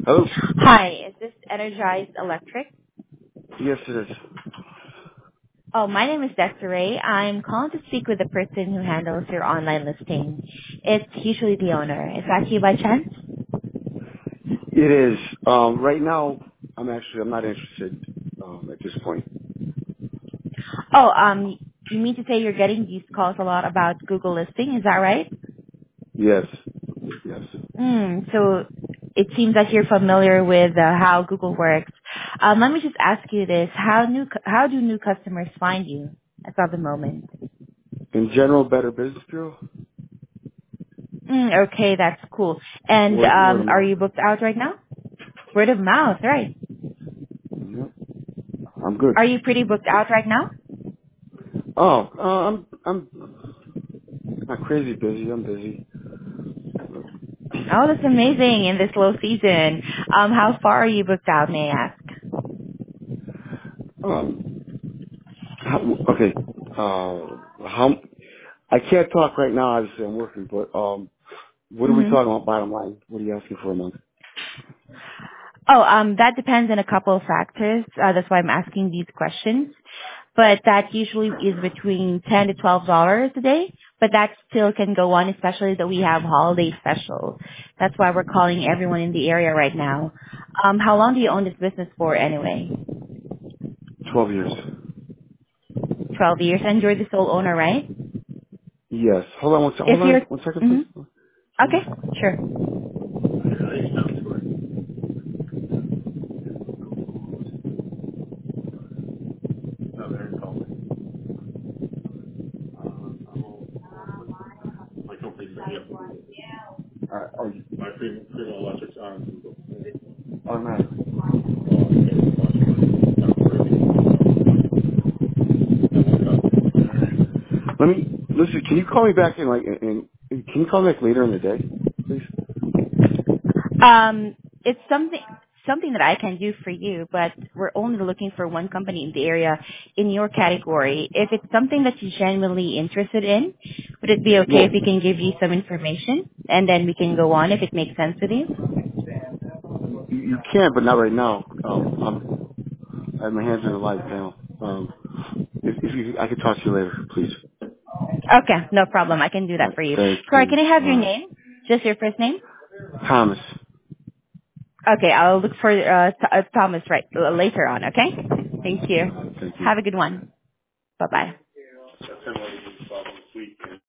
Hello? Hi, is this Energized Electric? Yes, it is. Oh, my name is Desiree. I'm calling to speak with the person who handles your online listing. It's usually the owner. Is that you by chance? It is. Right now, I'm not interested, at this point. Oh, you mean to say you're getting these calls a lot about Google listing? Is that right? Yes. Yes. So it seems that you're familiar with how Google works. Let me just ask you this: how do new customers find you as of the moment? In general, Better Business Bureau? Okay, that's cool. And Word of are mouth. you booked out right now? Word of mouth, right? Yep. I'm good. Are you pretty booked out right now? Oh, I'm not crazy busy. I'm busy. Oh, that's amazing in this low season. How far are you booked out, may I ask? Um, okay. How, I can't talk right now, obviously I'm working, but, what are we Mm-hmm. talking about bottom line? What are you asking for a month? Oh, that depends on a couple of factors. That's why I'm asking these questions. But that usually is between $10 to $12 a day. But that still can go on, especially that we have holiday specials. That's why we're calling everyone in the area right now. How long do you own this business for anyway? 12 years. 12 years, and you're the sole owner, right? Yes. Hold on If you're, one second, please. mhm. Okay, sure. No, they're in Tulsa. My company's setting up a Google. My premium electrics are on Google. Automatic. Let me listen. Can you call me back can you call me back later in the day, please? It's something that I can do for you, but we're only looking for one company in the area in your category. If it's something that you're genuinely interested in, would it be okay if Well, we can give you some information and then we can go on if it makes sense with you? you can, but not right now. I have my hands in the light now. If you, I could talk to you later, please. Okay, no problem. I can do All that right, for you. thank Sorry, you. can I have All your right, name? Just your first name? Thomas. Okay, I'll look for Thomas later on, okay? Thank you. All right, thank you. Have a good one. Bye-bye. September will be 12 this week.